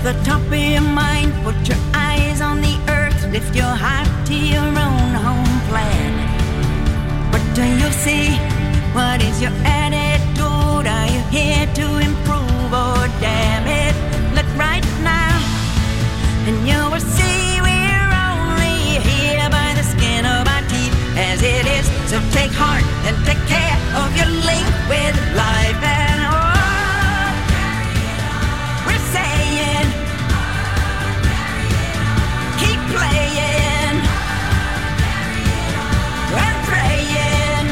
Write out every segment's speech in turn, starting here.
the top of your mind, put your eyes on the earth, lift your heart to your own home planet. What do you see? What is your attitude? Are you here to improve or damn it? Look right now, and you will see we're only here by the skin of our teeth as it is. So take heart and take care of your link with life. And we're saying, keep playing and praying.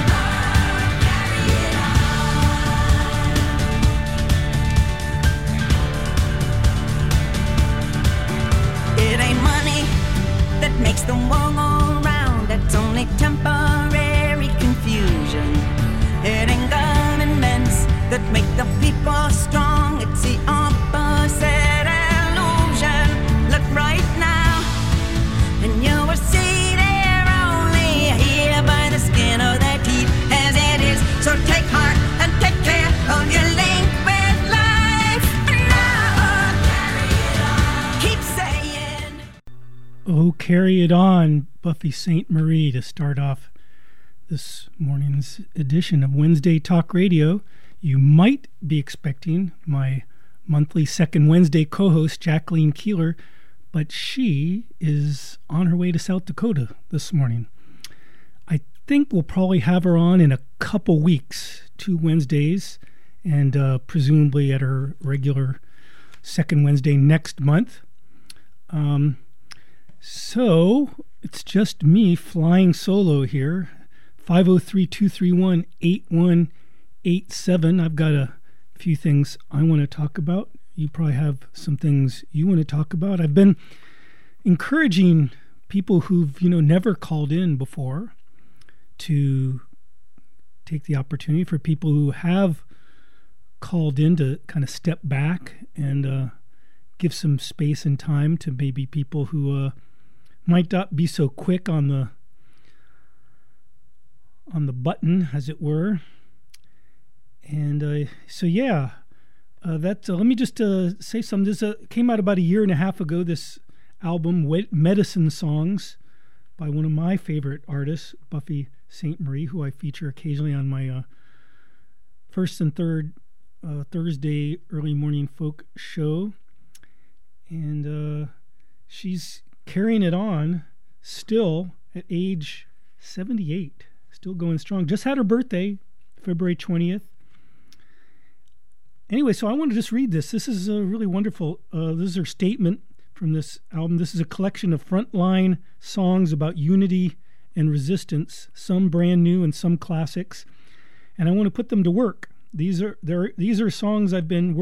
It ain't money that makes the world go round. That's only temporary confusion. It ain't governments that make the people strong. It's the opposite illusion. Look right now, and you will see they're only here by the skin of their teeth as it is. So take heart and take care of your link with life. Now, keep saying, Oh, Carry It On, Buffy Sainte-Marie, to start off this morning's edition of Wednesday Talk Radio. You might be expecting my monthly second Wednesday co-host, Jacqueline Keeler, but she is on her way to South Dakota this morning. I think we'll probably have her on in a couple weeks, 2 Wednesdays, and presumably at her regular second Wednesday next month. So it's just me flying solo here. 503-231-8187. I've got a few things I want to talk about. You probably have some things you want to talk about. I've been encouraging people who've, never called in before to take the opportunity for people who have called in to kind of step back and give some space and time to maybe people who might not be so quick on the button, as it were. And let me just say something. This came out about 1.5 years ago, this album, Medicine Songs, by one of my favorite artists, Buffy Sainte-Marie, who I feature occasionally on my first and third Thursday early morning folk show. And she's carrying it on still at age 78. Still going strong. Just had her birthday, February 20th. Anyway, so I want to just read this. This is really wonderful. This is her statement from this album. This is a collection of frontline songs about unity and resistance, some brand new and some classics. And I want to put them to work. These are songs I've been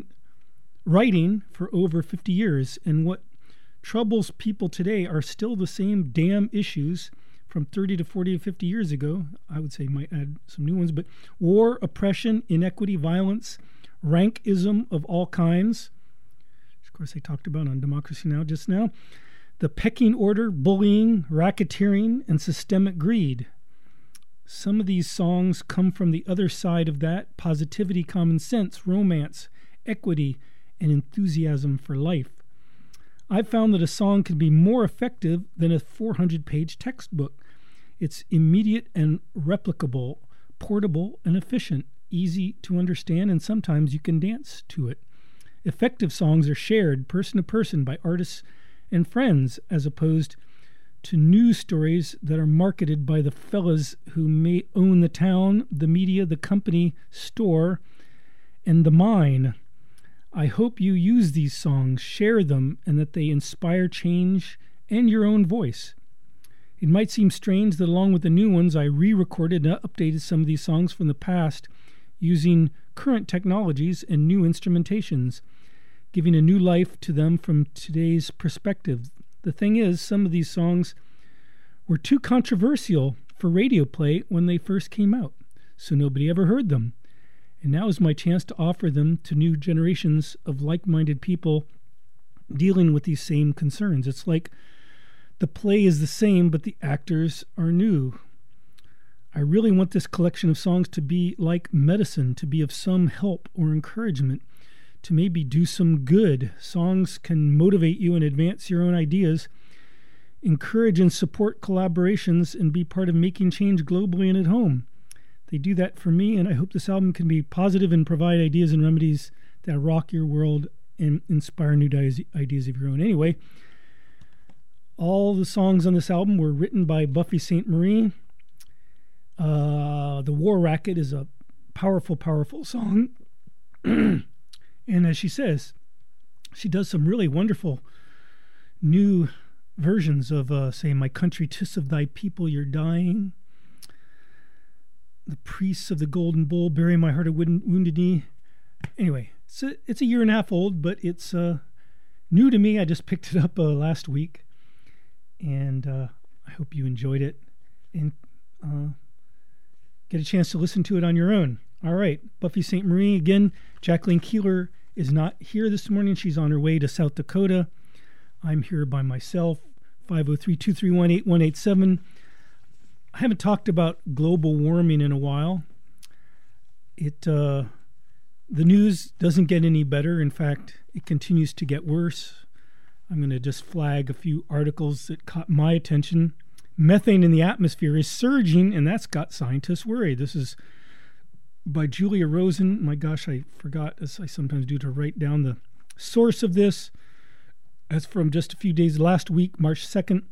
writing for over 50 years. And what troubles people today are still the same damn issues from 30 to 40 to 50 years ago. I would say might add some new ones, but war, oppression, inequity, violence, rankism of all kinds. Of course, they talked about on Democracy Now! Just now. The pecking order, bullying, racketeering, and systemic greed. Some of these songs come from the other side of that: positivity, common sense, romance, equity, and enthusiasm for life. I've found that a song can be more effective than a 400-page textbook. It's immediate and replicable, portable and efficient, easy to understand, and sometimes you can dance to it. Effective songs are shared person to person by artists and friends, as opposed to news stories that are marketed by the fellas who may own the town, the media, the company, store, and the mine. I hope you use these songs, share them, and that they inspire change and your own voice. It might seem strange that along with the new ones, I re-recorded and updated some of these songs from the past using current technologies and new instrumentations, giving a new life to them from today's perspective. The thing is, some of these songs were too controversial for radio play when they first came out, so nobody ever heard them. And now is my chance to offer them to new generations of like-minded people dealing with these same concerns. It's like the play is the same, but the actors are new. I really want this collection of songs to be like medicine, to be of some help or encouragement to maybe do some good. Songs can motivate you and advance your own ideas, encourage and support collaborations, and be part of making change globally and at home. They do that for me, and I hope this album can be positive and provide ideas and remedies that rock your world and inspire new ideas of your own. Anyway, all the songs on this album were written by Buffy Sainte-Marie. The War Racket is a powerful, powerful song. And as she says, she does some really wonderful new versions of, say, My Country, 'Tis of Thy People You're Dying, The Priests of the Golden Bowl, Bury My Heart of Wounded Knee. Anyway, it's a year and a half old, but it's new to me. I just picked it up last week, and I hope you enjoyed it and get a chance to listen to it on your own. All right, Buffy Sainte-Marie again. Jacqueline Keeler is not here this morning. She's on her way to South Dakota. I'm here by myself. 503-231-8187. I haven't talked about global warming in a while. The news doesn't get any better. In fact, it continues to get worse. I'm going to just flag a few articles that caught my attention. Methane in the atmosphere is surging, and that's got scientists worried. This is by Julia Rosen. My gosh, I forgot, as I sometimes do, to write down the source of this. That's from just a few days last week, March 2nd.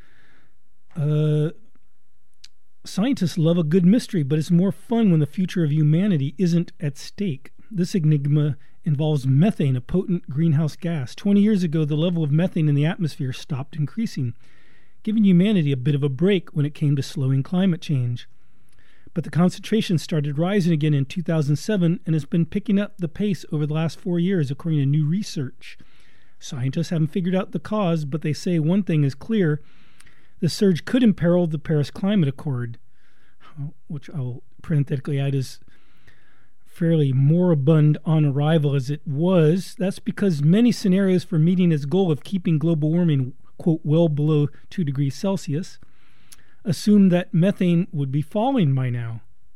Scientists love a good mystery, but it's more fun when the future of humanity isn't at stake. This enigma involves methane, a potent greenhouse gas. 20 years ago, the level of methane in the atmosphere stopped increasing, giving humanity a bit of a break when it came to slowing climate change. But the concentration started rising again in 2007 and has been picking up the pace over the last 4 years, according to new research. Scientists haven't figured out the cause, but they say one thing is clear. The surge could imperil the Paris Climate Accord, which I'll parenthetically add is fairly moribund on arrival as it was. That's because many scenarios for meeting its goal of keeping global warming, quote, well below 2 degrees Celsius, assume that methane would be falling by now.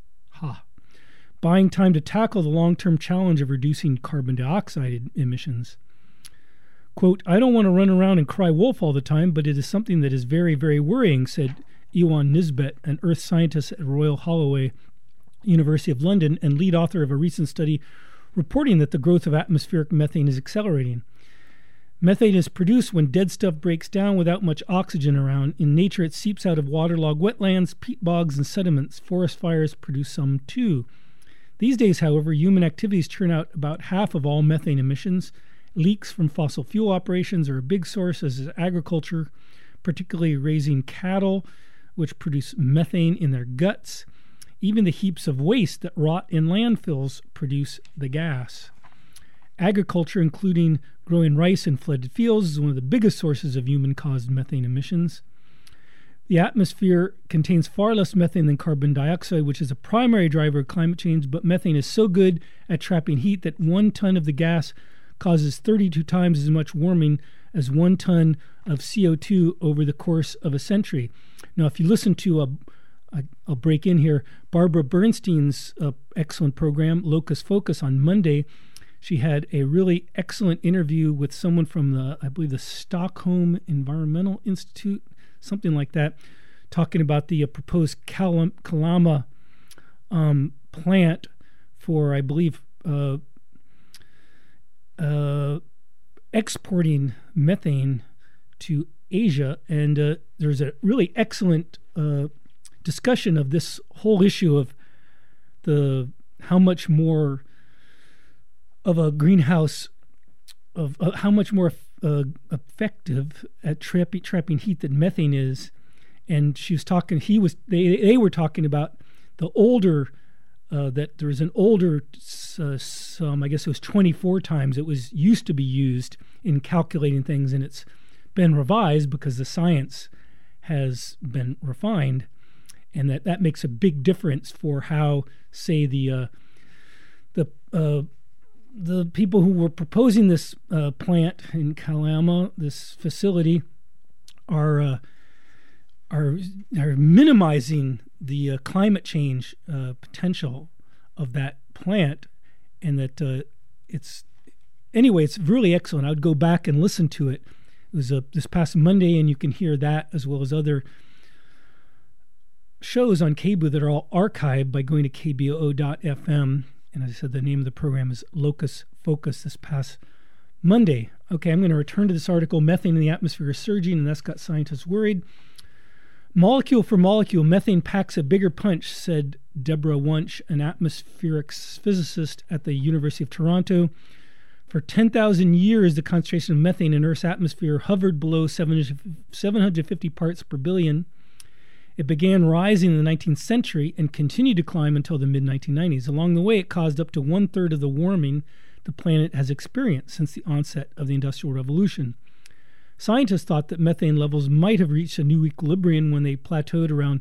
Buying time to tackle the long-term challenge of reducing carbon dioxide emissions. Quote, I don't want to run around and cry wolf all the time, but it is something that is very, very worrying, said Ewan Nisbet, an earth scientist at Royal Holloway, University of London, and lead author of a recent study reporting that the growth of atmospheric methane is accelerating. Methane is produced when dead stuff breaks down without much oxygen around. In nature, it seeps out of waterlogged wetlands, peat bogs, and sediments. Forest fires produce some too. These days, however, human activities churn out about half of all methane emissions. Leaks from fossil fuel operations are a big source, as is agriculture, particularly raising cattle, which produce methane in their guts. Even the heaps of waste that rot in landfills produce the gas. Agriculture, including growing rice in flooded fields, is one of the biggest sources of human-caused methane emissions. The atmosphere contains far less methane than carbon dioxide, which is a primary driver of climate change, but methane is so good at trapping heat that 1 ton of the gas causes 32 times as much warming as 1 ton of CO2 over the course of a century. Now, if you listen to I'll break in here, Barbara Bernstein's excellent program, Locus Focus, on Monday, she had a really excellent interview with someone from I believe the Stockholm Environmental Institute, something like that, talking about the proposed Kalama plant for, I believe, exporting methane to Asia. And there's a really excellent discussion of this whole issue of how much more of a greenhouse, of how much more effective at trapping heat than methane is. And she was talking, they were talking about the older, that there was an older, some, I guess it was 24 times it was used to be used in calculating things, and it's been revised because the science has been refined, and that makes a big difference for how, say, the people who were proposing this plant in Kalama, this facility, are minimizing the climate change potential of that plant, and that anyway, it's really excellent. I would go back and listen to it. It was this past Monday, and you can hear that as well as other shows on KBOO that are all archived by going to kboo.fm. And as I said, the name of the program is Locus Focus this past Monday. Okay, I'm going to return to this article. Methane in the atmosphere is surging, and that's got scientists worried. Molecule for molecule, methane packs a bigger punch, said Deborah Wunsch, an atmospherics physicist at the University of Toronto. For 10,000 years, the concentration of methane in Earth's atmosphere hovered below 750 parts per billion. It began rising in the 19th century and continued to climb until the mid-1990s. Along the way, it caused up to one-third of the warming the planet has experienced since the onset of the Industrial Revolution. Scientists thought that methane levels might have reached a new equilibrium when they plateaued around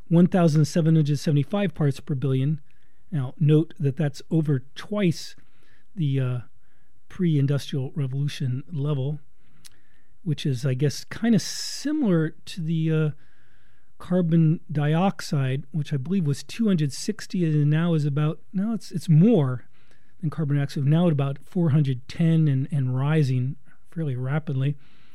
1,775 parts per billion. Now, note that that's over twice the pre-industrial revolution level, which is, I guess, kind of similar to the carbon dioxide, which I believe was 260, and now is about, no, it's more than carbon dioxide, now at about 410 and rising fairly rapidly.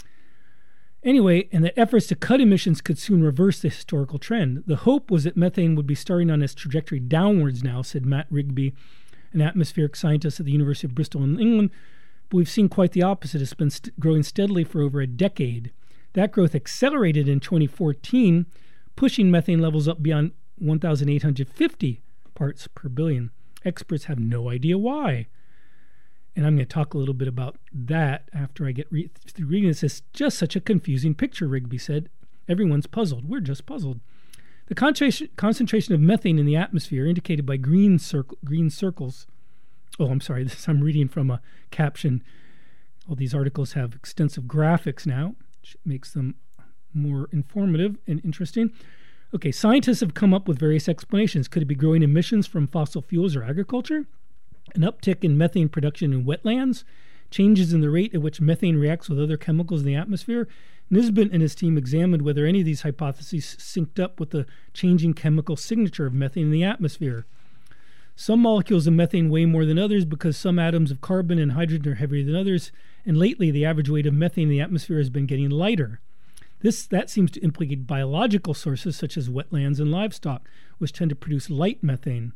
Anyway, and the efforts to cut emissions could soon reverse the historical trend. The hope was that methane would be starting on its trajectory downwards now, said Matt Rigby, an atmospheric scientist at the University of Bristol in England. But we've seen quite the opposite. It's been growing steadily for over a decade. That growth accelerated in 2014, pushing methane levels up beyond 1,850 parts per billion. Experts have no idea why. And I'm going to talk a little bit about that after I get through reading this. It's just such a confusing picture, Rigby said. Everyone's puzzled. We're just puzzled. The concentration of methane in the atmosphere, indicated by green circles. Oh, I'm sorry. I'm reading from a caption. All these articles have extensive graphics now, which makes them more informative and interesting. Okay, scientists have come up with various explanations. Could it be growing emissions from fossil fuels or agriculture? An uptick in methane production in wetlands? Changes in the rate at which methane reacts with other chemicals in the atmosphere? Nisbet and his team examined whether any of these hypotheses synced up with the changing chemical signature of methane in the atmosphere. Some molecules of methane weigh more than others because some atoms of carbon and hydrogen are heavier than others, and lately the average weight of methane in the atmosphere has been getting lighter. That seems to implicate biological sources such as wetlands and livestock, which tend to produce light methane.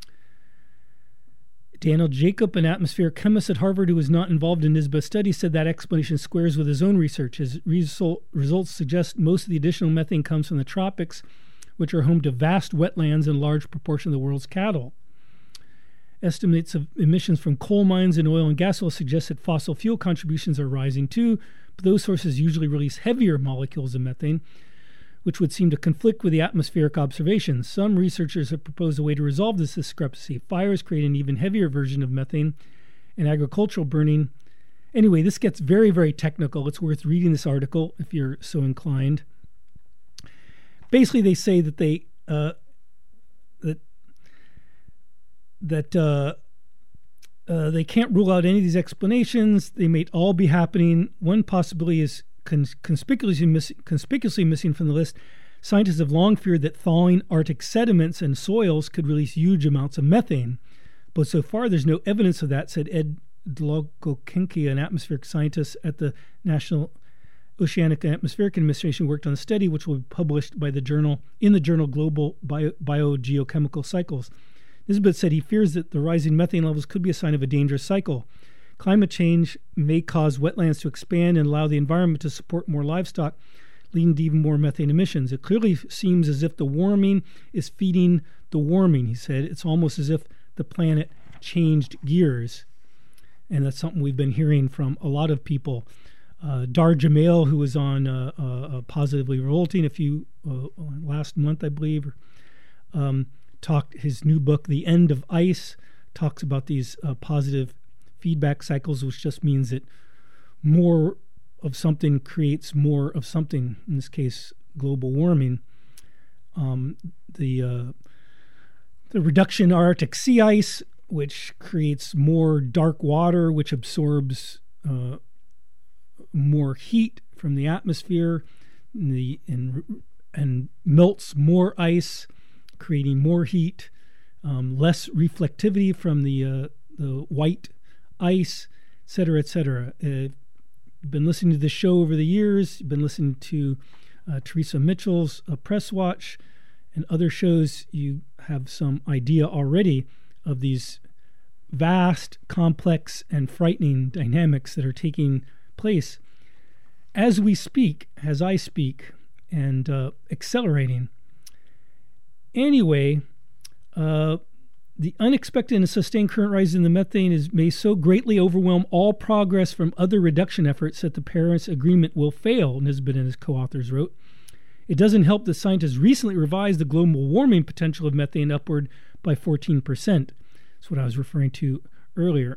Daniel Jacob, an atmospheric chemist at Harvard who was not involved in Nisbet's study, said that explanation squares with his own research. His results suggest most of the additional methane comes from the tropics, which are home to vast wetlands and a large proportion of the world's cattle. Estimates of emissions from coal mines and oil and gas will suggest that fossil fuel contributions are rising too, but those sources usually release heavier molecules of methane, which would seem to conflict with the atmospheric observations. Some researchers have proposed a way to resolve this discrepancy. Fires create an even heavier version of methane, and agricultural burning. Anyway, this gets very, very technical. It's worth reading this article if you're so inclined. Basically, they say that they they can't rule out any of these explanations. They may all be happening. One possibility is conspicuously missing from the list. Scientists have long feared that thawing Arctic sediments and soils could release huge amounts of methane. But so far, there's no evidence of that, said Ed Dlogokenke, an atmospheric scientist at the National Oceanic and Atmospheric Administration, worked on a study which will be published by the journal Global Biogeochemical Cycles. Nisbet said he fears that the rising methane levels could be a sign of a dangerous cycle. Climate change may cause wetlands to expand and allow the environment to support more livestock, leading to even more methane emissions. It clearly seems as if the warming is feeding the warming, he said. It's almost as if the planet changed gears. And that's something we've been hearing from a lot of people. Dar Jamail, who was on Positively Revolting last month, I believe, talked his new book, The End of Ice, talks about these positive feedback cycles, which just means that more of something creates more of something, in this case, global warming. The reduction in Arctic sea ice, which creates more dark water, which absorbs more heat from the atmosphere and melts more ice, creating more heat, less reflectivity from the white ice. cetera, et cetera. You've been listening to this show over the years. You've been listening to Teresa Mitchell's Press Watch and other shows. You have some idea already of these vast, complex, and frightening dynamics that are taking place as we speak, as I speak, and accelerating. Anyway, the unexpected and sustained current rise in the methane may so greatly overwhelm all progress from other reduction efforts that the Paris Agreement will fail, Nisbet and his co-authors wrote. It doesn't help that scientists recently revised the global warming potential of methane upward by 14%. That's what I was referring to earlier.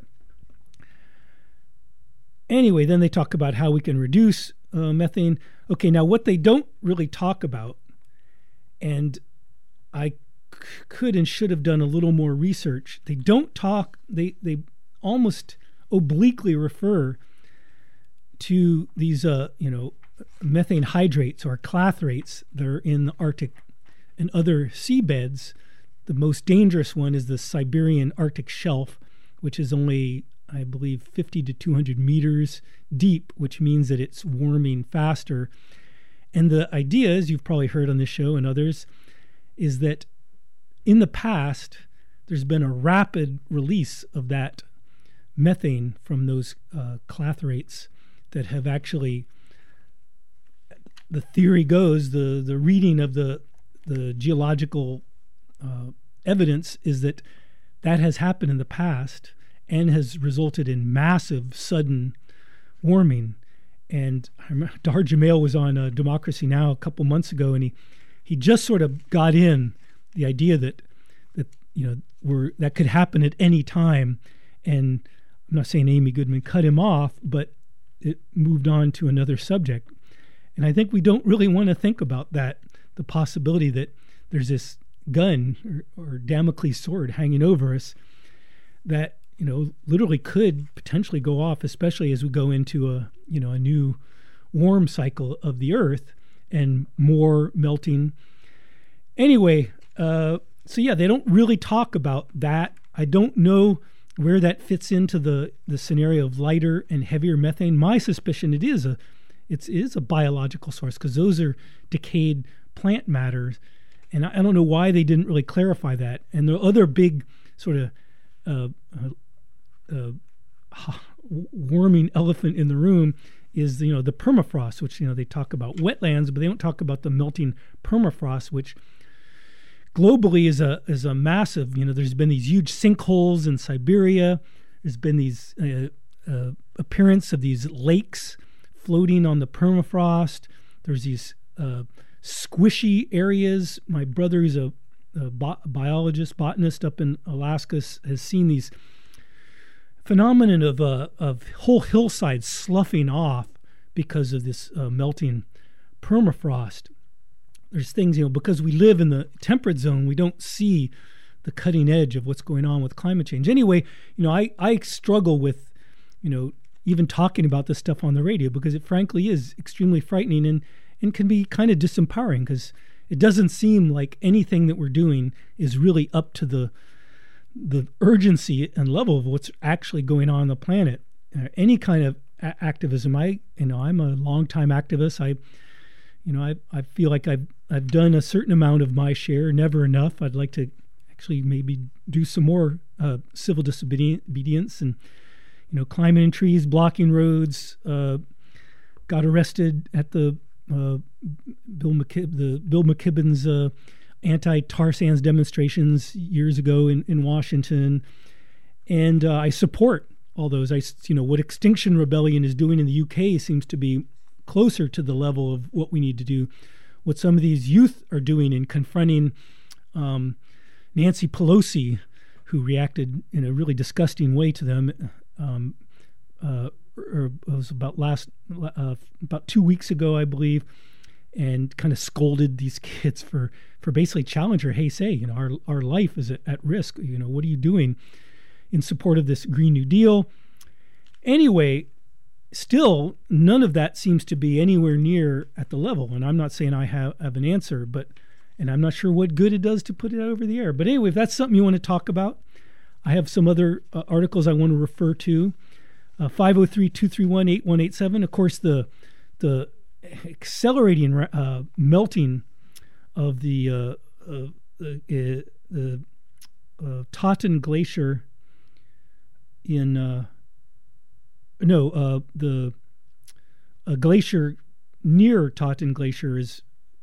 Anyway, then they talk about how we can reduce methane. Okay, now what they don't really talk about, and I could and should have done a little more research. They don't talk, they almost obliquely refer to these, methane hydrates or clathrates that are in the Arctic and other seabeds. The most dangerous one is the Siberian Arctic shelf, which is only, I believe, 50 to 200 meters deep, which means that it's warming faster. And the idea, as you've probably heard on this show and others, is that in the past, there's been a rapid release of that methane from those clathrates that have actually, the theory goes, the reading of the geological evidence is that has happened in the past and has resulted in massive, sudden warming. And I remember Dahar Jamil was on Democracy Now! A couple months ago, and he just sort of got in the idea that that could happen at any time. And I'm not saying Amy Goodman cut him off, but it moved on to another subject. And I think we don't really want to think about that, the possibility that there's this gun or Damocles sword hanging over us that, literally could potentially go off, especially as we go into a new warm cycle of the Earth and more melting. Anyway, so yeah, they don't really talk about that. I don't know where that fits into the scenario of lighter and heavier methane. My suspicion it is a biological source, because those are decayed plant matter, and I don't know why they didn't really clarify that. And the other big sort of warming elephant in the room is the permafrost, which they talk about wetlands, but they don't talk about the melting permafrost, which globally is a massive. There's been these huge sinkholes in Siberia. There's been these appearance of these lakes floating on the permafrost. There's these squishy areas. My brother, who's a biologist, botanist up in Alaska, has seen these phenomenon of whole hillsides sloughing off because of this melting permafrost. There's things, because we live in the temperate zone, we don't see the cutting edge of what's going on with climate change. Anyway, I struggle with, even talking about this stuff on the radio, because it frankly is extremely frightening and can be kind of disempowering, because it doesn't seem like anything that we're doing is really up to the urgency and level of what's actually going on the planet. Any kind of activism, I'm a longtime activist. I feel like I've done a certain amount of my share, never enough. I'd like to actually maybe do some more civil disobedience and climbing in trees, blocking roads. Got arrested at the Bill McKibben's anti-tar sands demonstrations years ago in Washington, and I support all those. What Extinction Rebellion is doing in the UK seems to be closer to the level of what we need to do. What some of these youth are doing in confronting Nancy Pelosi, who reacted in a really disgusting way to them, it was about 2 weeks ago, I believe, and kind of scolded these kids for basically challenging her. Hey, say, our life is at risk. What are you doing in support of this Green New Deal? Anyway, still, none of that seems to be anywhere near at the level. And I'm not saying I have an answer, and I'm not sure what good it does to put it out over the air. But anyway, if that's something you want to talk about, I have some other articles I want to refer to. 503-231-8187. Of course, the accelerating melting of the Totten Glacier in the glacier near Totten Glacier is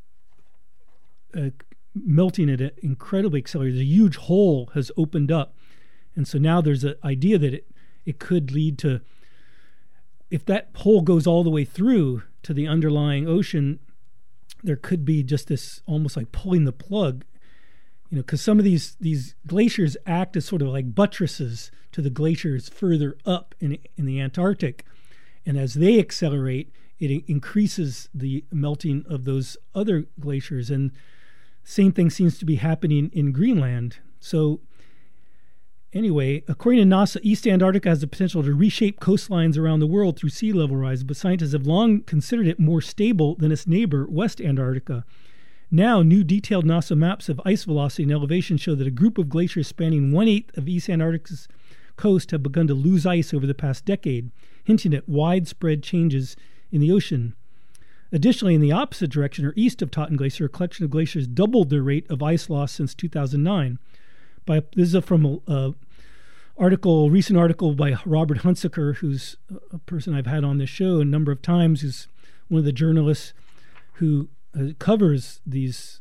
melting at an incredibly accelerated. A huge hole has opened up, and so now there's an idea that it could lead to, if that hole goes all the way through to the underlying ocean, there could be just this almost like pulling the plug, because some of these glaciers act as sort of like buttresses to the glaciers further up in the Antarctic, and as they accelerate, it increases the melting of those other glaciers, and same thing seems to be happening in Greenland. So anyway, according to NASA, East Antarctica has the potential to reshape coastlines around the world through sea level rise, but scientists have long considered it more stable than its neighbor, West Antarctica. Now, new detailed NASA maps of ice velocity and elevation show that a group of glaciers spanning 1/8 of East Antarctica's coast have begun to lose ice over the past decade, hinting at widespread changes in the ocean. Additionally, in the opposite direction, or east of Totten Glacier, a collection of glaciers doubled their rate of ice loss since 2009. This is from a recent article by Robert Hunsaker, who's a person I've had on this show a number of times, who's one of the journalists who covers these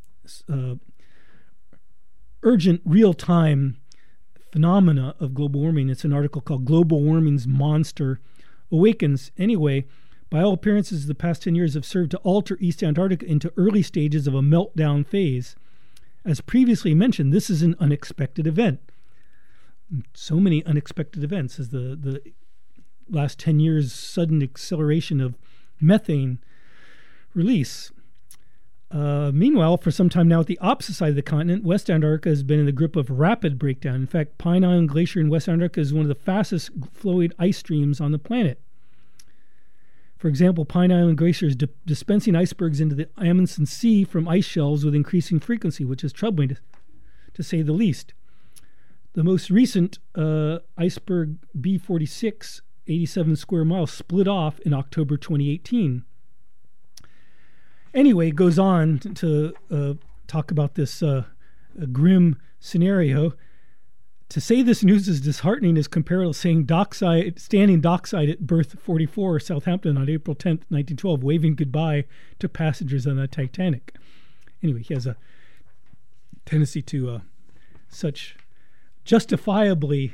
urgent, real-time phenomena of global warming. It's an article called Global Warming's Monster Awakens. Anyway, by all appearances, the past 10 years have served to alter East Antarctica into early stages of a meltdown phase. As previously mentioned, this is an unexpected event. So many unexpected events as the last 10 years' sudden acceleration of methane release. Meanwhile, for some time now, at the opposite side of the continent, West Antarctica has been in the grip of rapid breakdown. In fact, Pine Island Glacier in West Antarctica is one of the fastest flowing ice streams on the planet. For example, Pine Island Glacier is dispensing icebergs into the Amundsen Sea from ice shelves with increasing frequency, which is troubling to say the least. The most recent iceberg B46, 87 square miles, split off in October 2018. Anyway, it goes on to talk about this grim scenario. To say this news is disheartening is comparable to saying standing dockside at berth 44, Southampton on April 10th, 1912, waving goodbye to passengers on the Titanic. Anyway, he has a tendency to such justifiably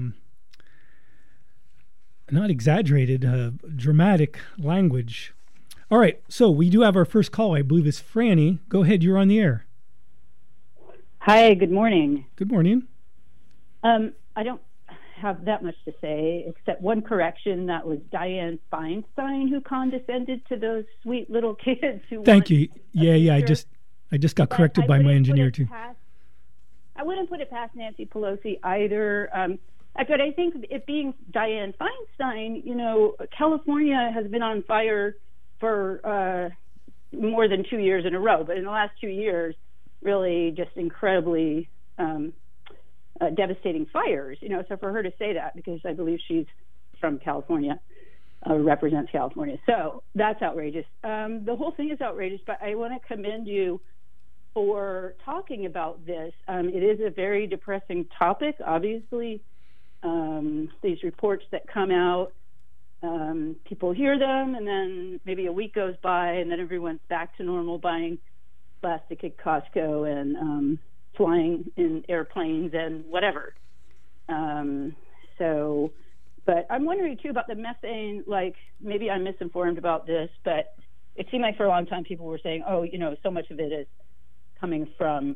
not exaggerated, dramatic language. All right, so we do have our first call. I believe it's Franny. Go ahead, you're on the air. Hi, good morning. Good morning. I don't have that much to say, except one correction. That was Dianne Feinstein who condescended to those sweet little kids who. Thank you. Yeah. I just got corrected by my engineer too. I wouldn't put it past Nancy Pelosi either. But I think it being Dianne Feinstein, California has been on fire for more than 2 years in a row, but in the last 2 years, really just incredibly devastating fires. So for her to say that, because I believe she's from California, represents California, so that's outrageous. The whole thing is outrageous, but I want to commend you for talking about this. It is a very depressing topic, obviously. These reports that come out, people hear them, and then maybe a week goes by, and then everyone's back to normal, buying plastic at Costco and flying in airplanes and whatever. But I'm wondering too about the methane. Like, maybe I'm misinformed about this, but it seemed like for a long time people were saying, so much of it is coming from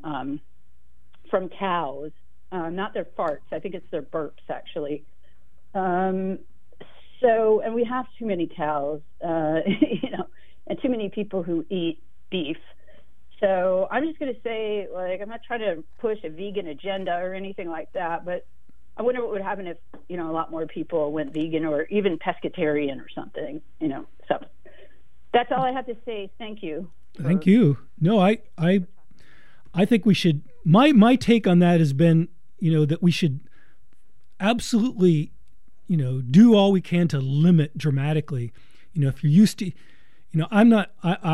cows, not their farts. I think it's their burps, actually. And we have too many cows, and too many people who eat beef. So I'm just going to say, I'm not trying to push a vegan agenda or anything like that, but I wonder what would happen if, a lot more people went vegan or even pescatarian or something, So that's all I have to say. Thank you. Thank you. No, I think we should, my take on that has been, that we should absolutely do all we can to limit dramatically. If you're used to, I'm not,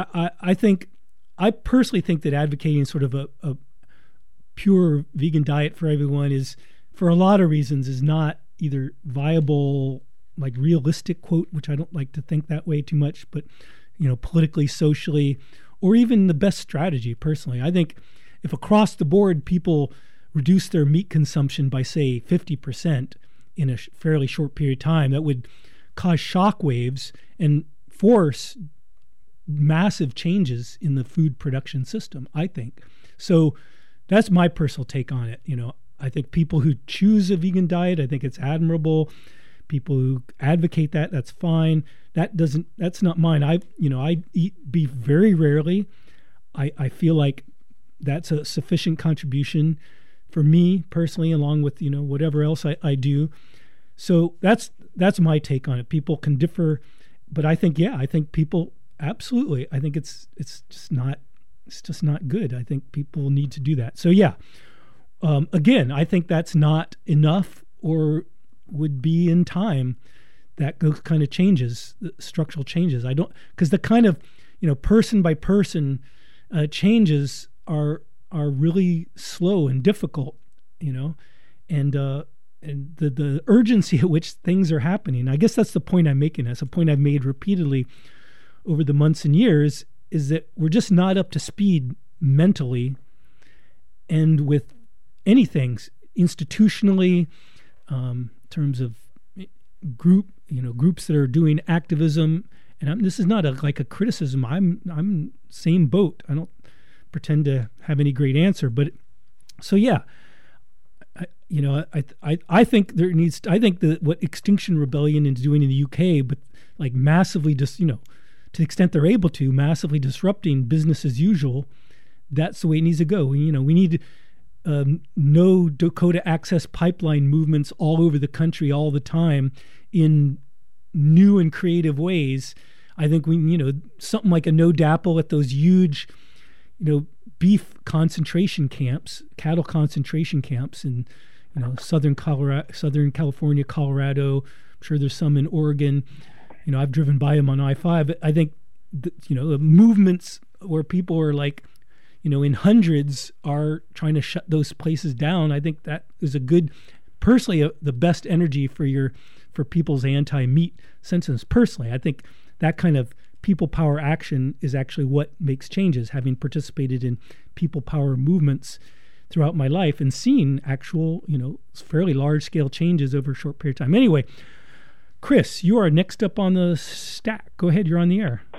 I personally think that advocating sort of a pure vegan diet for everyone is, for a lot of reasons, is not either viable, like realistic quote, which I don't like to think that way too much, but, politically, socially, or even the best strategy personally. I think if across the board people reduce their meat consumption by, say, 50% in a fairly short period of time, that would cause shockwaves and force massive changes in the food production system, I think. So that's my personal take on it. I think people who choose a vegan diet, I think it's admirable. People who advocate that, that's fine. That's not mine. I eat beef very rarely. I feel like that's a sufficient contribution for me personally, along with, whatever else I do. So that's my take on it. People can differ, but I think people, absolutely. I think it's just not good. I think people need to do that. So yeah, again, I think that's not enough, or would be in time, that those kind of changes, structural changes. I don't, because the kind of, person by person changes are really slow and difficult, and the urgency at which things are happening. I guess that's the point I'm making. That's a point I've made repeatedly over the months and years, is that we're just not up to speed mentally and with anything institutionally, in terms of groups that are doing activism. And this is not a criticism. I'm same boat. I don't pretend to have any great answer, but so yeah, I think there needs. I think that what Extinction Rebellion is doing in the UK, but like massively just to the extent they're able to, massively disrupting business as usual. That's the way it needs to go. We need no Dakota Access Pipeline movements all over the country all the time in new and creative ways. I think something like a no DAPL at those huge, beef concentration camps, cattle concentration camps in, Southern California, Colorado. I'm sure there's some in Oregon. I've driven by them on I-5. I think, the movements where people are like, in hundreds are trying to shut those places down. I think that is personally, the best energy for people's anti-meat sentiments. Personally, I think that kind of people power action is actually what makes changes, having participated in people power movements throughout my life and seen actual, fairly large scale changes over a short period of time. Anyway, Chris, you are next up on the stack. Go ahead, you're on the air.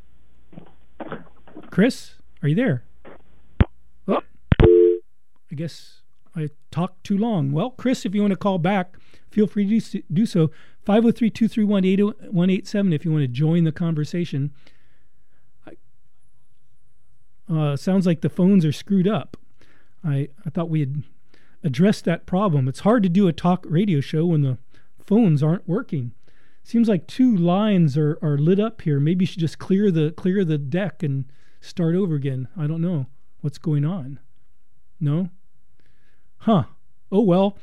Chris, are you there? Oh, I guess I talked too long. Well, Chris, if you want to call back, feel free to do so. 503-231-8187 if you want to join the conversation. Sounds like the phones are screwed up. I thought we had addressed that problem. It's hard to do a talk radio show when the phones aren't working. Seems like two lines are lit up here. Maybe you should just clear the deck and start over again. I don't know what's going on. No? Huh. Oh, well,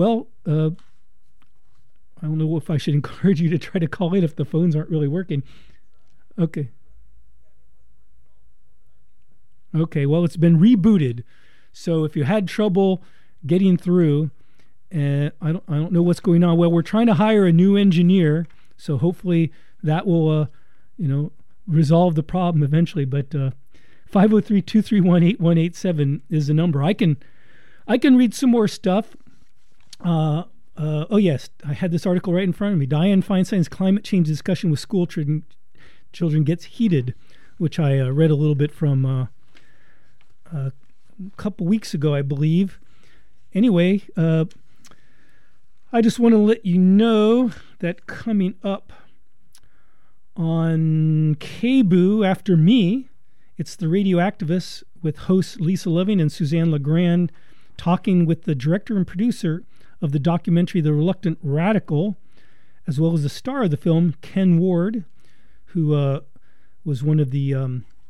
I don't know if I should encourage you to try to call in if the phones aren't really working. Okay. Well, it's been rebooted. So if you had trouble getting through, I don't know what's going on. Well, we're trying to hire a new engineer, so hopefully that will resolve the problem eventually. But 503-231-8187 is the number. I can read some more stuff. Oh yes, I had this article right in front of me. Dianne Feinstein's climate change discussion with school children gets heated, which I read a little bit from a couple weeks ago, I believe. Anyway, I just want to let you know that coming up on KBOO after me, it's The Radio Activists with hosts Lisa Loving and Suzanne LeGrand talking with the director and producer of the documentary The Reluctant Radical, as well as the star of the film, Ken Ward, who was one of the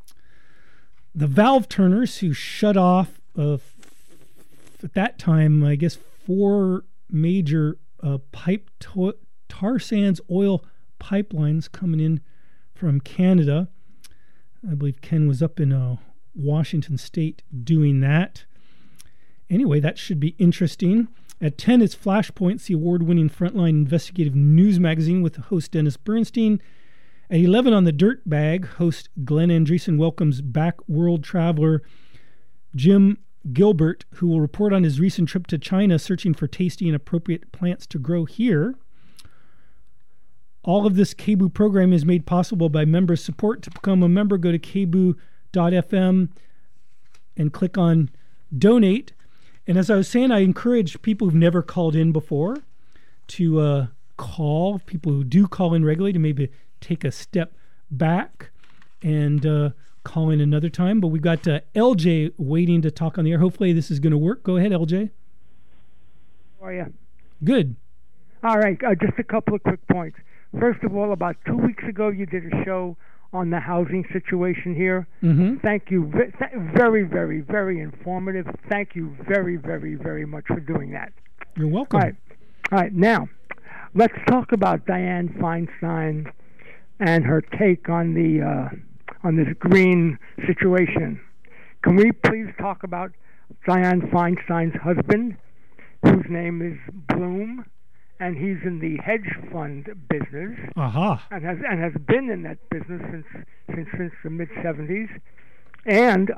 valve turners who shut off, at that time, I guess, 4 major pipe tar sands oil pipelines coming in from Canada. I believe Ken was up in Washington State doing that. Anyway, that should be interesting. At 10, it's Flashpoints, the award-winning Frontline investigative news magazine with the host Dennis Bernstein. At 11 on the Dirt Bag, host Glenn Andreessen welcomes back world traveler Jim Gilbert, who will report on his recent trip to China searching for tasty and appropriate plants to grow here. All of this KBOO program is made possible by member support. To become a member, go to kboo.fm and click on Donate. And as I was saying, I encourage people who've never called in before to call, people who do call in regularly, to maybe take a step back and call in another time. But we've got LJ waiting to talk on the air. Hopefully this is going to work. Go ahead, LJ. How are you? Good. All right, just a couple of quick points. First of all, about 2 weeks ago, you did a show on the housing situation here. Mm-hmm. Thank you. Very, very, very informative. Thank you very, very, very much for doing that. You're welcome. All right. Now, let's talk about Dianne Feinstein and her take on this green situation. Can we please talk about Dianne Feinstein's husband, whose name is Bloom, and he's in the hedge fund business, and has been in that business since the mid-70s, and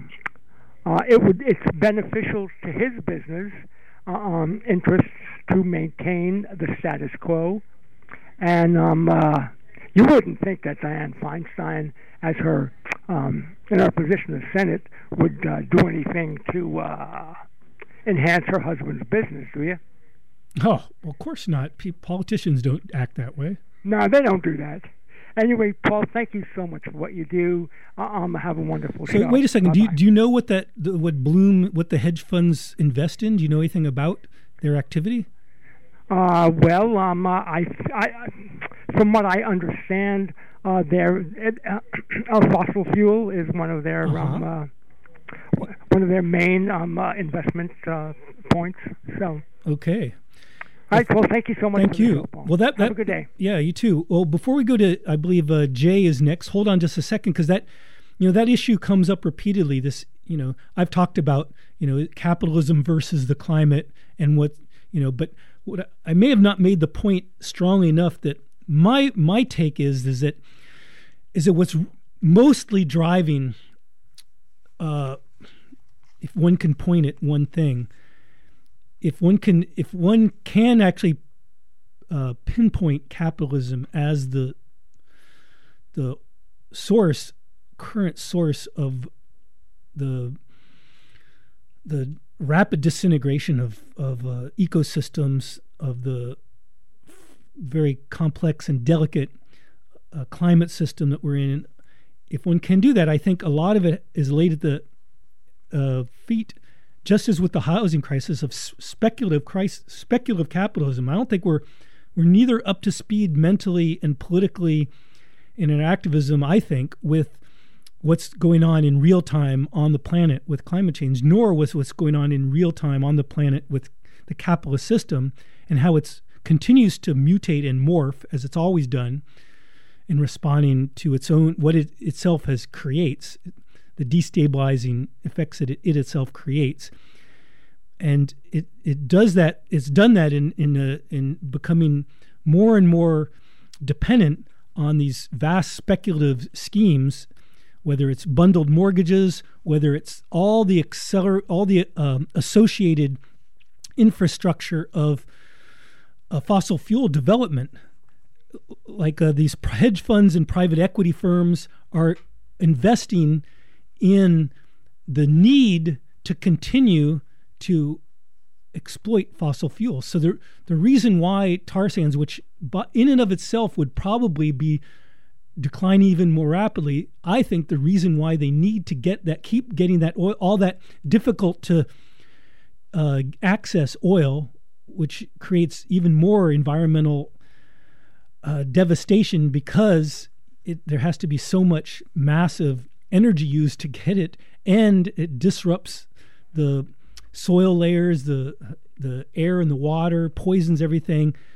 it's beneficial to his business interests to maintain the status quo, and you wouldn't think that Dianne Feinstein, as her in her position in the Senate, would do anything to enhance her husband's business, do you? Oh, well, of course not. Politicians don't act that way. No, they don't do that. Anyway, Paul, thank you so much for what you do. Have a wonderful show. Wait a second. Do you know what what the hedge funds invest in? Do you know anything about their activity? I from what I understand, their fossil fuel is one of their main investment points. So okay. All right, well, thank you so much. Thank you. The show, Paul. Well, have a good day. Yeah, you too. Well, before we go to, I believe Jay is next. Hold on just a second, because that issue comes up repeatedly. This, I've talked about, capitalism versus the climate and but what I may have not made the point strongly enough that my take is that what's mostly driving, if one can point at one thing. If one can actually pinpoint capitalism as the current source of the rapid disintegration of ecosystems, of the very complex and delicate climate system that we're in, if one can do that, I think a lot of it is laid at the feet. Just as with the housing crisis of speculative capitalism, I don't think we're neither up to speed mentally and politically in an activism, I think, with what's going on in real time on the planet with climate change, nor with what's going on in real time on the planet with the capitalist system and how it continues to mutate and morph, as it's always done, in responding to its own, what it itself creates, the destabilizing effects that it itself creates. And it does that. It's done that in becoming more and more dependent on these vast speculative schemes, whether it's bundled mortgages, whether it's all the associated infrastructure of fossil fuel development, like these hedge funds and private equity firms are investing in the need to continue to exploit fossil fuels. So the reason why tar sands, which in and of itself would probably be declining even more rapidly, I think the reason why they need to keep getting that oil, all that difficult to access oil, which creates even more environmental devastation, because there has to be so much massive energy used to get it, and it disrupts the soil layers, the air and the water, poisons everything.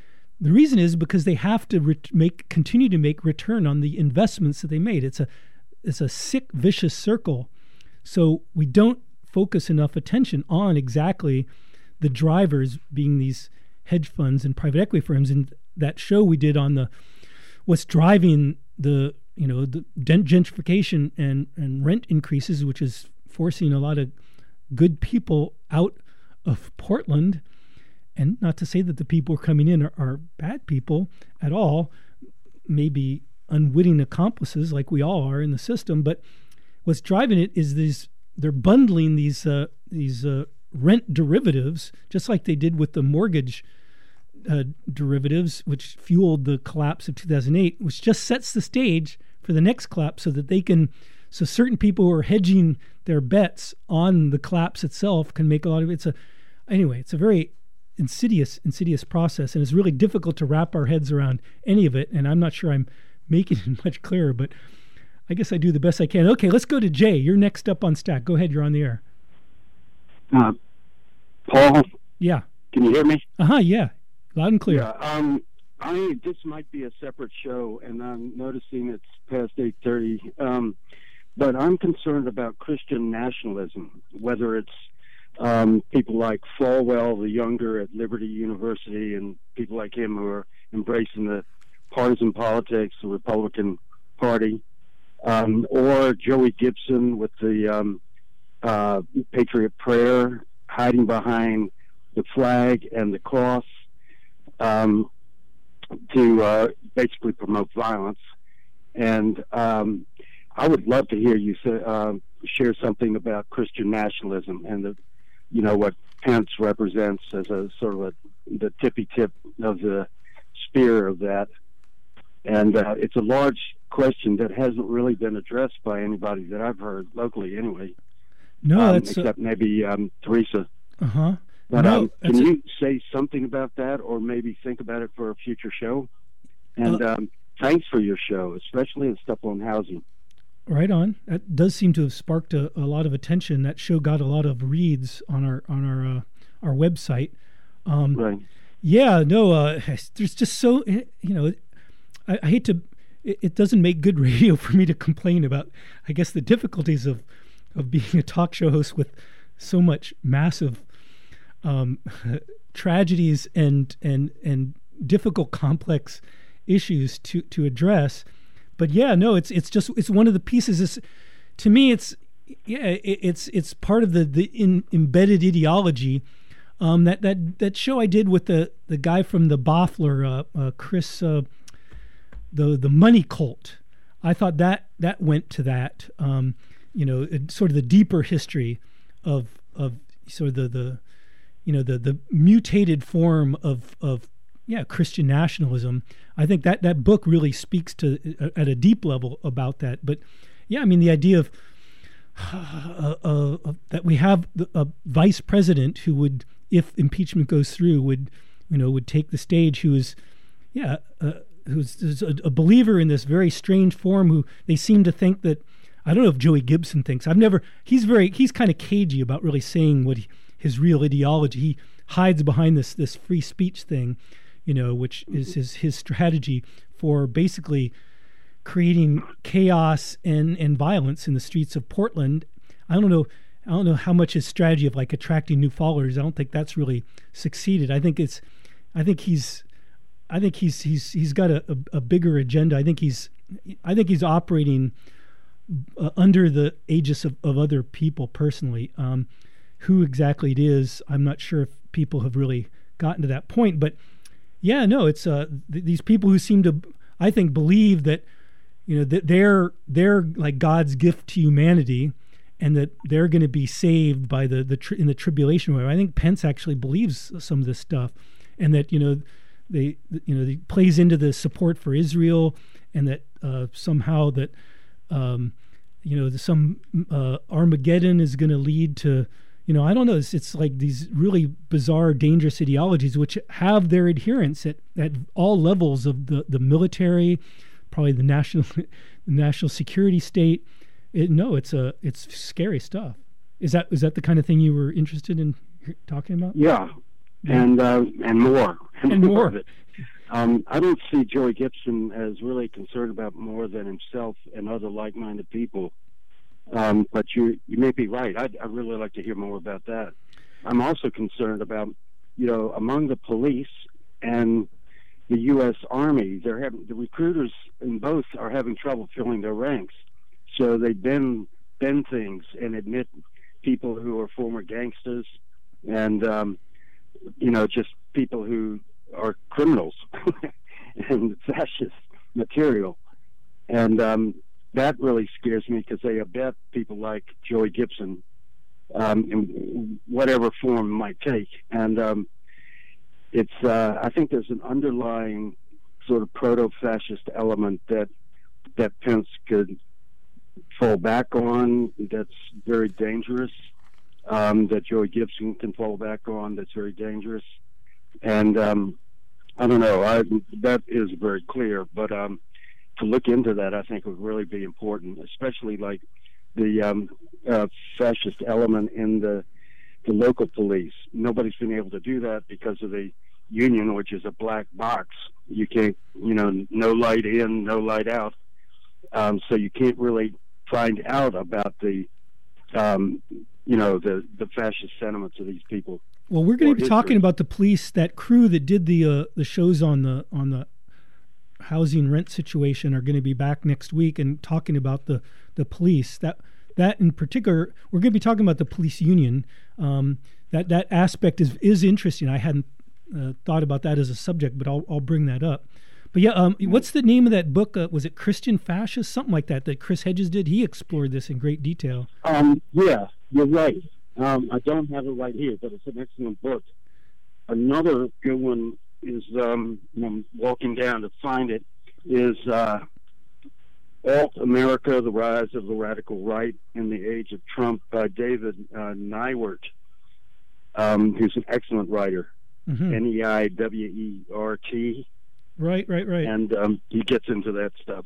The reason is because they have to continue to make return on the investments that they made. It's a sick, vicious circle. So we don't focus enough attention on exactly the drivers being these hedge funds and private equity firms. And that show we did on what's driving the gentrification and rent increases, which is forcing a lot of good people out of Portland. And not to say that the people coming in are bad people at all, maybe unwitting accomplices like we all are in the system. But what's driving it is they're bundling these rent derivatives, just like they did with the mortgage derivatives, which fueled the collapse of 2008, which just sets the stage for the next collapse so certain people who are hedging their bets on the collapse itself can make a lot of it. It's a very insidious process, and it's really difficult to wrap our heads around any of it, and I'm not sure I'm making it much clearer, but I guess I do the best I can. Okay, let's go to Jay. You're next up on Stack. Go ahead, you're on the air. Paul? Yeah. Can you hear me? Yeah. Loud and clear. Yeah, this might be a separate show, and I'm noticing it's past 8:30, but I'm concerned about Christian nationalism, whether it's people like Falwell the Younger at Liberty University and people like him who are embracing the partisan politics, the Republican Party, or Joey Gibson with the Patriot Prayer, hiding behind the flag and the cross to basically promote violence. And I would love to hear you share something about Christian nationalism and what Pence represents as a sort of the tippy tip of the spear of that. And it's a large question that hasn't really been addressed by anybody that I've heard locally anyway. No, except maybe Teresa. Uh-huh. But can you say something about that, or maybe think about it for a future show? And thanks for your show, especially the stuff on housing. Right on. That does seem to have sparked a lot of attention. That show got a lot of reads on our website. Right. Yeah. No. There's just so I hate to. It doesn't make good radio for me to complain about, I guess, the difficulties of being a talk show host with so much massive tragedies and difficult, complex issues to address. But yeah, no, it's one of the pieces. To me, it's part of the embedded ideology. That show I did with the guy from the Boffler, Chris, the money cult. I thought that went to that. Sort of the deeper history of sort of the mutated form of Christian nationalism. I think that book really speaks to at a deep level about that. But yeah, I mean, the idea of that we have a vice president who would, if impeachment goes through, would take the stage, who's a believer in this very strange form, who they seem to think that, I don't know if Joey Gibson thinks, he's kind of cagey about really saying what his real ideology. He hides behind this free speech thing, which is his strategy for basically creating chaos and violence in the streets of Portland. I don't know how much his strategy of like attracting new followers. I don't think that's really succeeded. I think he's got a bigger agenda. I think he's operating under the aegis of other people personally. Who exactly it is, I'm not sure if people have really gotten to that point. But yeah, no, it's these people who seem to, I think, believe that that they're like God's gift to humanity, and that they're going to be saved by in the tribulation. I think Pence actually believes some of this stuff, and that they plays into the support for Israel, and that somehow that some Armageddon is going to lead to, I don't know. It's like these really bizarre, dangerous ideologies which have their adherents at all levels of the military, probably the national security state. It's scary stuff. Is that the kind of thing you were interested in talking about? Yeah, and more. And more. Of it. I don't see Joey Gibson as really concerned about more than himself and other like-minded people. But you may be right. I'd really like to hear more about that. I'm also concerned about, among the police and the U.S. Army, the recruiters in both are having trouble filling their ranks. So they bend things and admit people who are former gangsters and, just people who are criminals and fascist material. And that really scares me because they abet people like Joey Gibson in whatever form it might take. And I think there's an underlying sort of proto-fascist element that Pence could fall back on that's very dangerous, that Joey Gibson can fall back on that's very dangerous. And I don't know, that is very clear, but to look into that I think would really be important, especially like the fascist element in the local police. Nobody's been able to do that because of the union, which is a black box. You can't, no light in, no light out. So you can't really find out about the fascist sentiments of these people. Well, we're going to be talking about the police, that crew that did the shows on the housing rent situation are going to be back next week and talking about the police. That in particular, we're going to be talking about the police union. That aspect is interesting. I hadn't thought about that as a subject, but I'll bring that up. But yeah, what's the name of that book? Was it Christian Fascist? Something like that Chris Hedges did. He explored this in great detail. Yeah, you're right. I don't have it right here, but it's an excellent book. Another good one is, I'm walking down to find it, is Alt America, The Rise of the Radical Right in the Age of Trump by David Neiwert, who's an excellent writer. Neiwert. Right. And he gets into that stuff.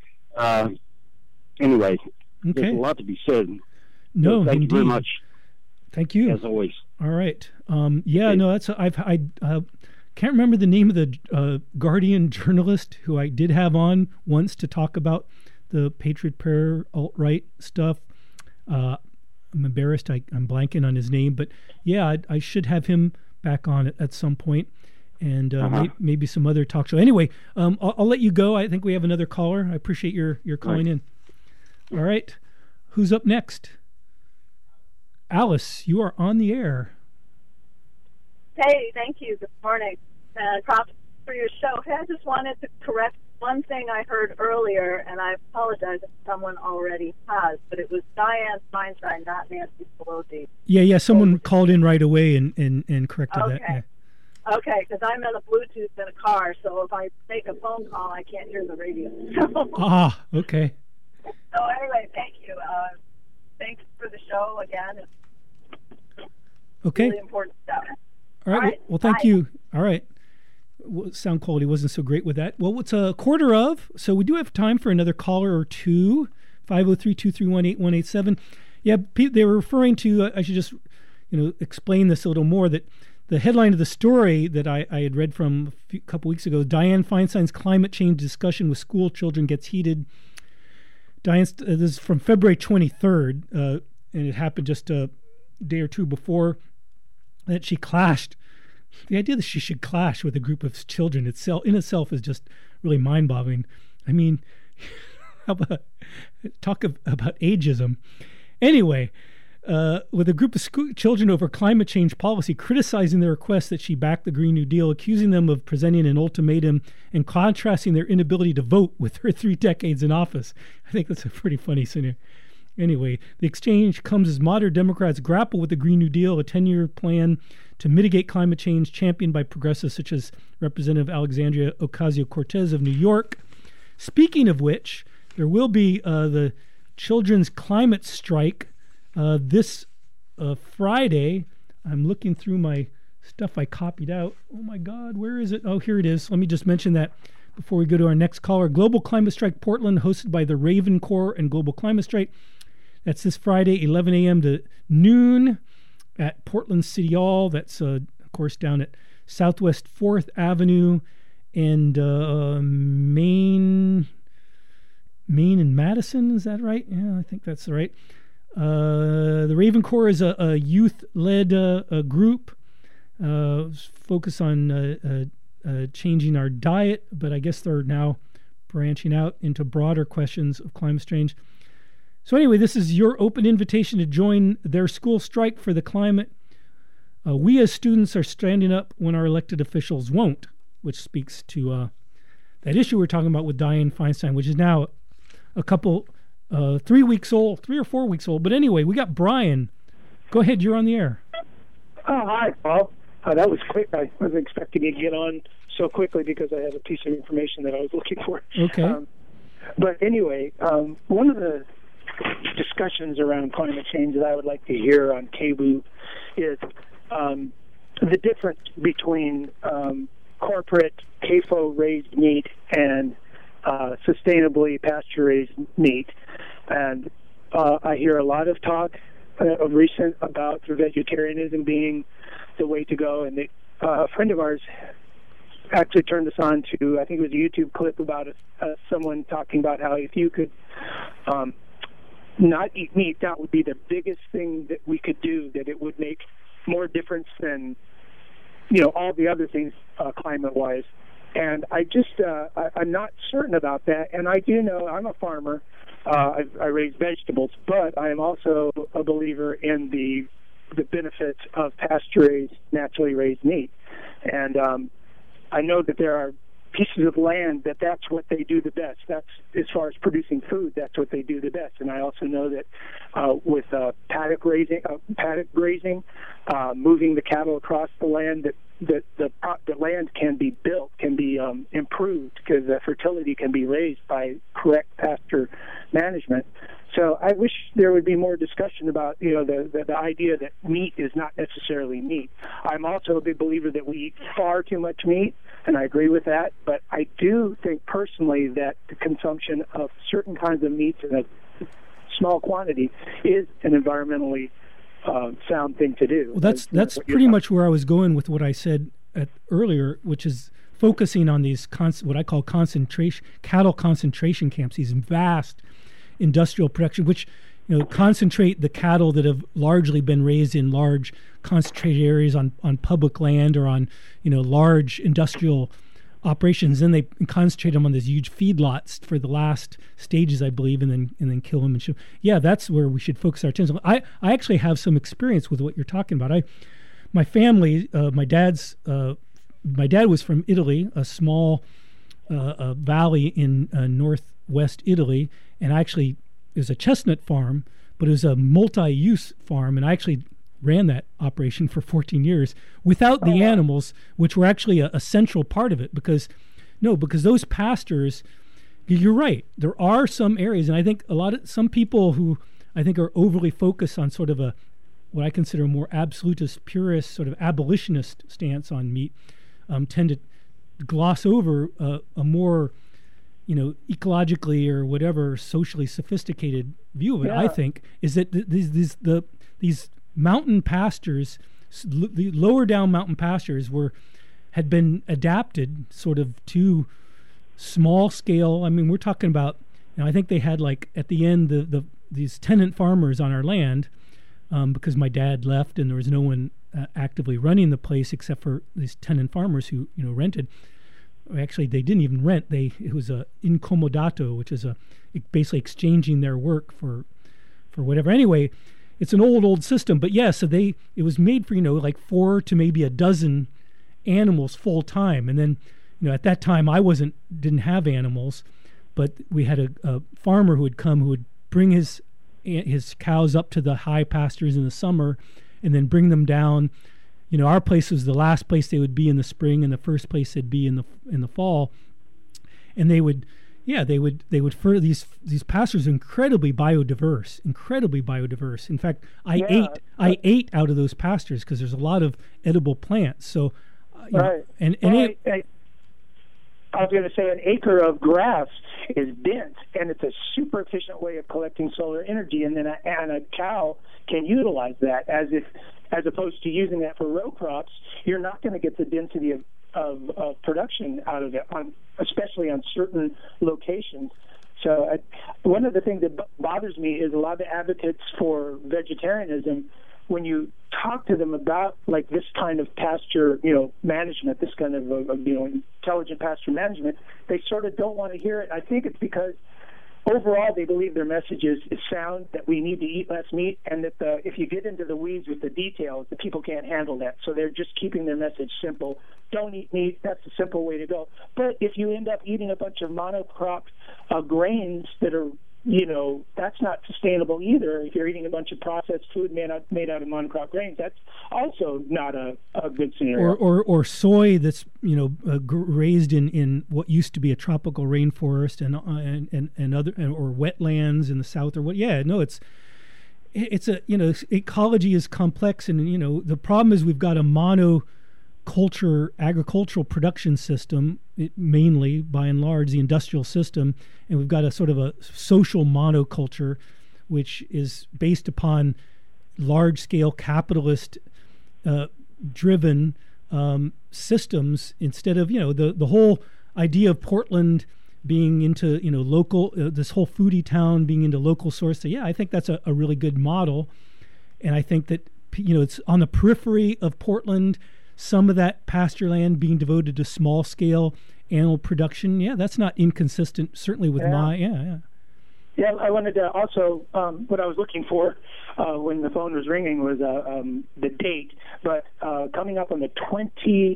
Anyway, there's a lot to be said. No, thank indeed. you very much. Thank you. As always. All right. That's I can't remember the name of the Guardian journalist who I did have on once to talk about the Patriot Prayer alt-right stuff. I'm embarrassed. I'm blanking on his name, but yeah, I should have him back on at some point, and maybe some other talk show. Anyway, I'll let you go. I think we have another caller. I appreciate your calling in. All right. Who's up next? Alice, you are on the air. Hey, thank you. Good morning. Props for your show. Hey, I just wanted to correct one thing I heard earlier, and I apologize if someone already has, but it was Dianne Feinstein, not Nancy Pelosi. Yeah. Someone called in right away and corrected that. Yeah. Okay, because I'm on a Bluetooth in a car, so if I make a phone call, I can't hear the radio. Okay. So anyway, thank you. Thanks for the show again. It's really important stuff. All right. Well, thank you. All right. Well, sound quality wasn't so great with that. Well, it's a quarter of, so we do have time for another caller or two. 503-231-8187. Yeah, they were referring to, I should just explain this a little more, that the headline of the story that I had read from a couple weeks ago, Dianne Feinstein's climate change discussion with school children gets heated. This is from February 23rd, and it happened just a day or two before that she clashed. The idea that she should clash with a group of children in itself is just really mind-boggling. I mean, talk about ageism. Anyway, with a group of children over climate change policy criticizing the request that she back the Green New Deal, accusing them of presenting an ultimatum and contrasting their inability to vote with her 3 decades in office. I think that's a pretty funny scenario. Anyway, the exchange comes as moderate Democrats grapple with the Green New Deal, a 10-year plan to mitigate climate change championed by progressives such as Representative Alexandria Ocasio-Cortez of New York. Speaking of which, there will be the children's climate strike this Friday. I'm looking through my stuff I copied out. Oh my God, where is it? Oh, here it is. Let me just mention that before we go to our next caller. Global Climate Strike Portland, hosted by the Raven Corps and Global Climate Strike. That's this Friday, 11 a.m. to noon at Portland City Hall. That's, of course, down at Southwest 4th Avenue and Maine and Madison. Is that right? Yeah, I think that's right. The Raven Corps is a youth-led group focused on changing our diet, but I guess they're now branching out into broader questions of climate change. So anyway, this is your open invitation to join their school strike for the climate. We as students are standing up when our elected officials won't, which speaks to that issue we're talking about with Dianne Feinstein, which is now a couple, 3 weeks old, 3 or 4 weeks old. But anyway, we got Brian. Go ahead, you're on the air. Oh, hi, Paul. That was quick. I wasn't expecting you to get on so quickly because I had a piece of information that I was looking for. Okay. But anyway, one of the discussions around climate change that I would like to hear on KBOO is the difference between corporate CAFO-raised meat and sustainably pasture-raised meat. And I hear a lot of talk of recent about vegetarianism being the way to go. And a friend of ours actually turned us on to, I think it was a YouTube clip about someone talking about how if you could not eat meat, that would be the biggest thing that we could do, that it would make more difference than, all the other things climate-wise. And I'm not certain about that. And I do know, I'm a farmer. I raise vegetables, but I am also a believer in the benefits of pasture-raised, naturally raised meat. And I know that there are pieces of land that's what they do the best. That's, as far as producing food, that's what they do the best. And I also know that with paddock grazing, moving the cattle across the land, that the land can be built, can be improved, because the fertility can be raised by correct pasture management. So I wish there would be more discussion about, the idea that meat is not necessarily meat. I'm also a big believer that we eat far too much meat, and I agree with that. But I do think personally that the consumption of certain kinds of meats in a small quantity is an environmentally sound thing to do. Well, that's pretty much where I was going with what I said earlier, which is focusing on these what I call cattle concentration camps, these vast industrial production, which concentrate the cattle that have largely been raised in large concentrated areas on public land or on large industrial operations. Then they concentrate them on these huge feedlots for the last stages, I believe, and then kill them and shoot. Yeah, that's where we should focus our attention. I actually have some experience with what you're talking about. My family, my dad was from Italy, a small valley in northwest Italy, and it was a chestnut farm, but it was a multi-use farm, and I actually ran that operation for 14 years without the animals, which were actually a central part of it, because those pastures, you're right, there are some areas, and I think some people who I think are overly focused on sort of what I consider a more absolutist, purist, sort of abolitionist stance on meat, tend to gloss over a more ecologically or whatever socially sophisticated view of it. I think is that these mountain pastures, the lower down mountain pastures, had been adapted sort of to small scale. I mean, we're talking about. I think they had, like, at the end these tenant farmers on our land, because my dad left and there was no one actively running the place except for these tenant farmers who rented. Actually, they didn't even rent. It was a incomodato, which is basically exchanging their work for whatever. Anyway, it's an old system, but yeah. So it was made for like 4 to maybe a dozen animals full time, and then at that time I didn't have animals, but we had a farmer who would bring his cows up to the high pastures in the summer, and then bring them down. Our place was the last place they would be in the spring, and the first place they'd be in the fall. And they would these pastures are incredibly biodiverse. In fact, I ate out of those pastures because there's a lot of edible plants. So, right. I was going to say, an acre of grass is dense, and it's a super efficient way of collecting solar energy, and then a cow can utilize that as opposed to using that for row crops. You're not going to get the density of production out of it, especially on certain locations. So one of the things that bothers me is a lot of the advocates for vegetarianism, when you talk to them about like this kind of pasture, management, this kind of intelligent pasture management, they sort of don't want to hear it. I think it's because overall they believe their message is sound, that we need to eat less meat, and that if you get into the weeds with the details, the people can't handle that. So they're just keeping their message simple. Don't eat meat. That's a simple way to go. But if you end up eating a bunch of monocrop grains that are, that's not sustainable either. If you're eating a bunch of processed food made out of monocrop grains, that's also not a good scenario. Or soy that's raised in what used to be a tropical rainforest and other or wetlands in the south or what? Yeah, no, it's ecology is complex, and the problem is we've got a monoculture agricultural production system, mainly by and large the industrial system, and we've got a sort of a social monoculture which is based upon large-scale capitalist driven systems, instead of the whole idea of Portland being into local, this whole foodie town being into local source. So yeah, I think that's a really good model, and I think that it's on the periphery of Portland. Some of that pasture land being devoted to small scale animal production. Yeah, that's not inconsistent, certainly with Yeah, I wanted to also, what I was looking for when the phone was ringing was the date. But coming up on the 23rd,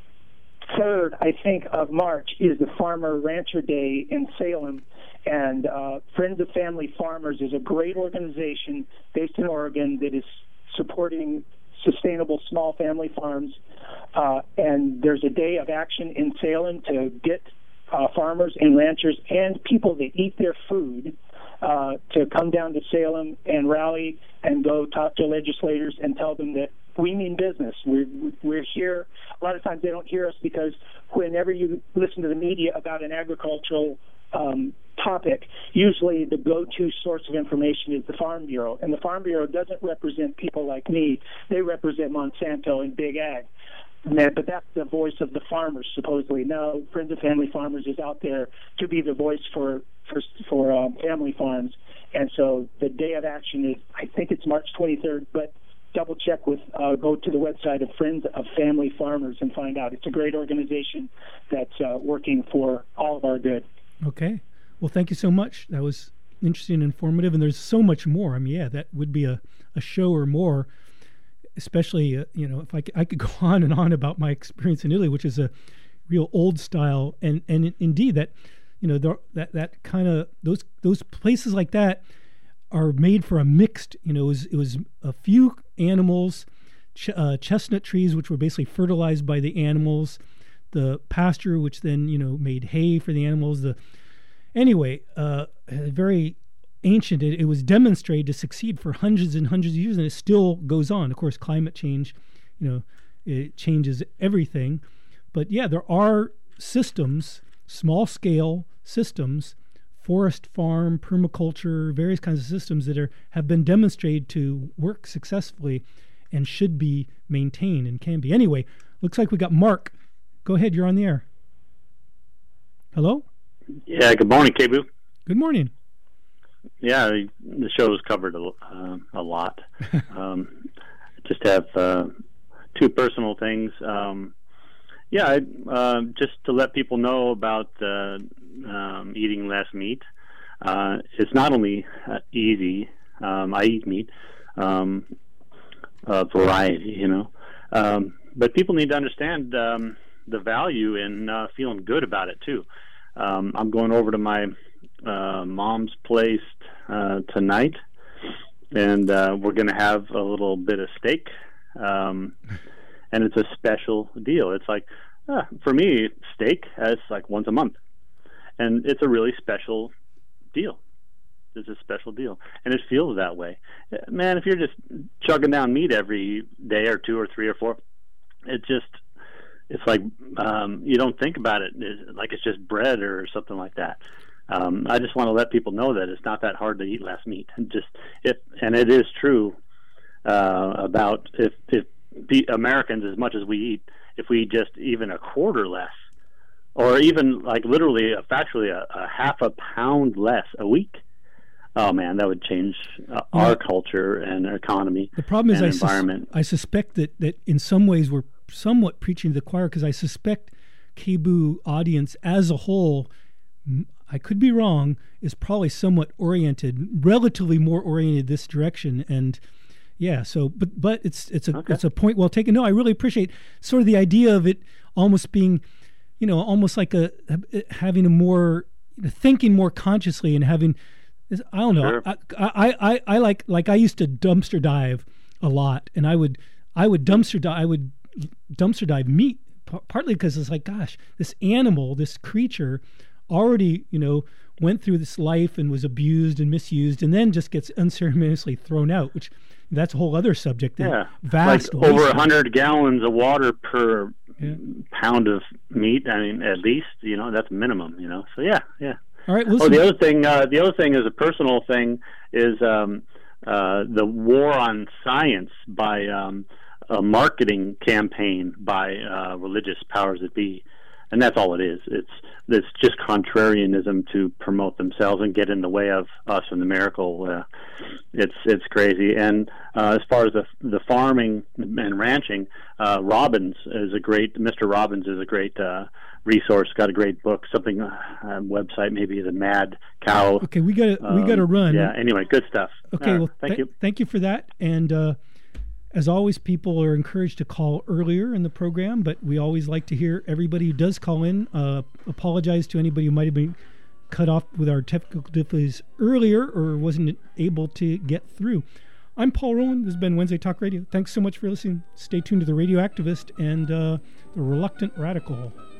I think, of March is the Farmer Rancher Day in Salem. And Friends of Family Farmers is a great organization based in Oregon that is supporting sustainable small family farms. And there's a day of action in Salem to get farmers and ranchers and people that eat their food to come down to Salem and rally and go talk to legislators and tell them that we mean business. We're here. A lot of times they don't hear us because whenever you listen to the media about an agricultural topic, usually the go-to source of information is the Farm Bureau. And the Farm Bureau doesn't represent people like me. They represent Monsanto and Big Ag. But that's the voice of the farmers, supposedly. Now, Friends of Family Farmers is out there to be the voice for family farms. And so the day of action is, I think it's March 23rd, but double check with, go to the website of Friends of Family Farmers and find out. It's a great organization that's working for all of our good. Okay. Well, thank you so much. That was interesting and informative, and there's so much more. I mean, yeah, that would be a show or more, especially, if I could go on and on about my experience in Italy, which is a real old style, and indeed that, that kind of, those places like that are made for a mixed, it was a few animals, chestnut trees, which were basically fertilized by the animals, the pasture, which then, made hay for the animals, very ancient. It was demonstrated to succeed for hundreds and hundreds of years, and it still goes on. Of course, climate change, it changes everything. But yeah, there are systems, small-scale systems, forest farm, permaculture, various kinds of systems that have been demonstrated to work successfully and should be maintained and can be. Anyway, looks like we got Mark. Go ahead, you're on the air. Hello? Yeah, good morning, Kebu. Good morning. Yeah, the show has covered a lot. I just have two personal things. Just to let people know about eating less meat. It's not only easy. I eat meat, variety, but people need to understand the value in feeling good about it too. I'm going over to my mom's place tonight, and we're going to have a little bit of steak, and it's a special deal. It's like, for me, steak, it's like once a month, and it's a really special deal. It's a special deal, and it feels that way. Man, if you're just chugging down meat every day or two or three or four, it's like you don't think about it like it's just bread or something like that. I just want to let people know that it's not that hard to eat less meat. And it is true about if the Americans, as much as we eat, if we just even a quarter less, or even like literally, factually, a half a pound less a week. Oh man, that would change our culture and our economy. The problem is, environment. I suspect that in some ways we're somewhat preaching to the choir, because I suspect KBOO audience as a whole, I could be wrong, is probably somewhat oriented, relatively more oriented this direction. And yeah, so but it's a point well taken. No, I really appreciate sort of the idea of it almost being, almost like having a more thinking more consciously and having. I don't know. Sure. I like I used to dumpster dive a lot, and I would dumpster dive meat, partly because it's like, gosh, this animal, this creature, already went through this life and was abused and misused, and then just gets unceremoniously thrown out. Which that's a whole other subject. Yeah, vast like over 100 gallons of water per pound of meat. I mean, at least that's minimum. So yeah. All right. The other thing is a personal thing is the war on science by a marketing campaign by religious powers that be, and that's all it is. It's just contrarianism to promote themselves and get in the way of us and the miracle. It's crazy. And as far as the farming and ranching, Mr. Robbins is a great resource. Got a great book, something website, maybe the Mad Cow. Okay, we got to run. Yeah. Anyway, good stuff. Okay, well, thank you. Thank you for that. And as always, people are encouraged to call earlier in the program, but we always like to hear everybody who does call in. Apologize to anybody who might have been cut off with our technical difficulties earlier or wasn't able to get through. I'm Paul Rowan. This has been Wednesday Talk Radio. Thanks so much for listening. Stay tuned to The Radio Activist and The Reluctant Radical.